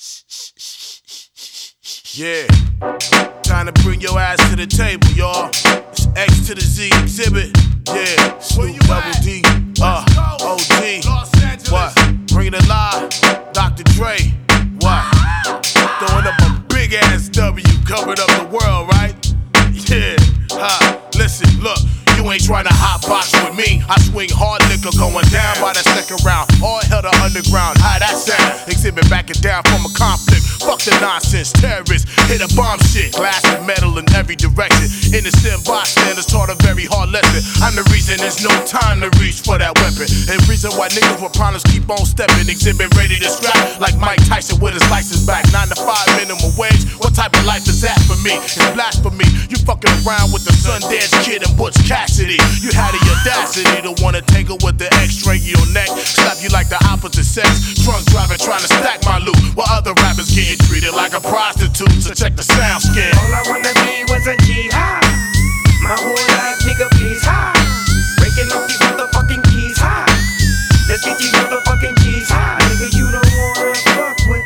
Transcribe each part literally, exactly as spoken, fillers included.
Yeah, time to bring your ass to the table, y'all. It's X to the Z exhibit. Yeah, Snoop Double D, uh, O G. What? Bringing it live, Doctor Dre. What? Throwing up a big ass W, covered up the world, right? Yeah, huh? Listen, look. You ain't tryna hotbox with me. I swing hard liquor going down by the second round. All hell to underground. How that sound? Exhibit backing down from a conflict. Fuck the nonsense. Terrorists hit a bomb shit. Glass and metal in every direction. Innocent bystanders taught a very hard lesson. I'm the reason there's no time to reach for that weapon. And reason why niggas with problems keep on stepping. Exhibit ready to scrap like Mike Tyson with his license back. Nine to five minimum wage. What type of life is that for me? It's blasphemy. You fucking around with the Sundance Kid and Butch Cassidy. You had the audacity to wanna tangle with the X-ray your neck, slap you like the opposite sex. Drunk driving trying to stack my loot, while other rappers getting treated like a prostitute. So check the sound scan. All I wanna be was a jihad. My whole life, nigga, please high. Breaking off these motherfucking keys high. Let's get these motherfucking keys high. Nigga, you don't wanna fuck with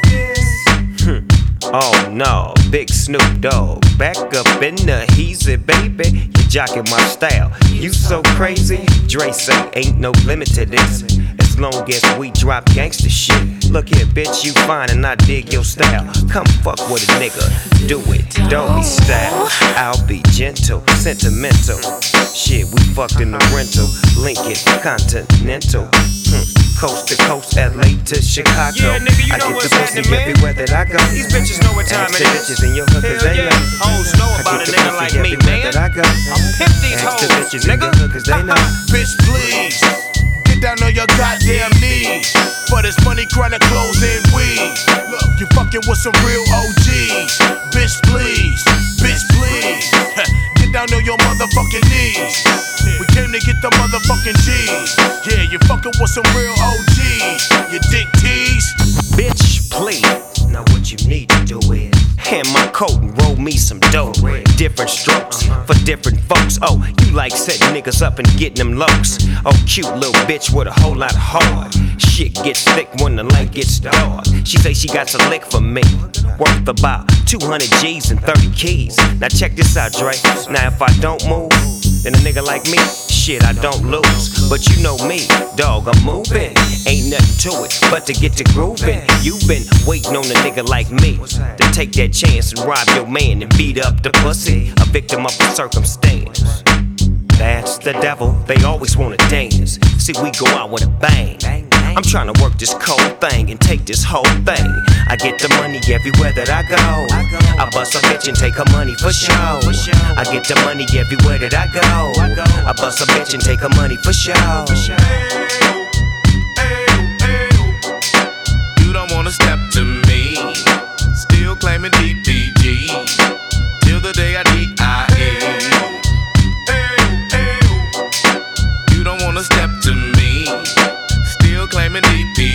this. Oh no, Big Snoop Dogg, back up in the heezy, baby. You jocking my style, you so crazy. Dre say ain't no limit to this, as long as we drop gangsta shit. Look here, bitch, you fine and I dig your style. Come fuck with a nigga, do it, don't be style. I'll be gentle, sentimental. Shit, we fucked in the rental, Lincoln Continental. Hmm. Coast to coast, L A to Chicago. Yeah, nigga, you I know get what's the pussy happening, man. everywhere that I go. These bitches know what time Ask it the is. bitches in your hood, cause Hell they yeah. know. Hoes know I about get a the nigga pussy like me, everywhere man. that I go. I'm pimp these Ask the hoes, bitches in nigga. your hood, cause they know. Bitch, please, get down on your goddamn knees. For this money, chronic clothes and weed. You fucking with some real O Gs. Bitch, please, bitch, please. Get down on your motherfucking knees. We came to get the motherfucking G's. Yeah, you fucking with some real O Gs. You dick tease. Bitch, please. Now what you need to do is hand my coat and roll me some dough. Different strokes for different folks. Oh, you like setting niggas up and getting them locs. Oh, cute little bitch with a whole lot of heart. Shit gets thick when the light gets dark. She say she got a lick for me, worth about two hundred G's and thirty keys. Now check this out, Dre. Now if I don't move, then a nigga like me, shit, I don't lose. But you know me, dog, I'm moving. Ain't nothing to it but to get to grooving. You been waiting on a nigga like me to take that chance and rob your man and beat up the pussy, a victim of the circumstance. That's the devil, they always wanna dance. See, we go out with a bang. I'm trying to work this cold thing and take this whole thing. I get the money everywhere that I go. I bust a bitch and take her money for show. I get the money everywhere that I go. I bust a bitch and take her money for show. You don't wanna step to me, still claiming D P G, till the day I D I E. You don't wanna step to me, still claiming D P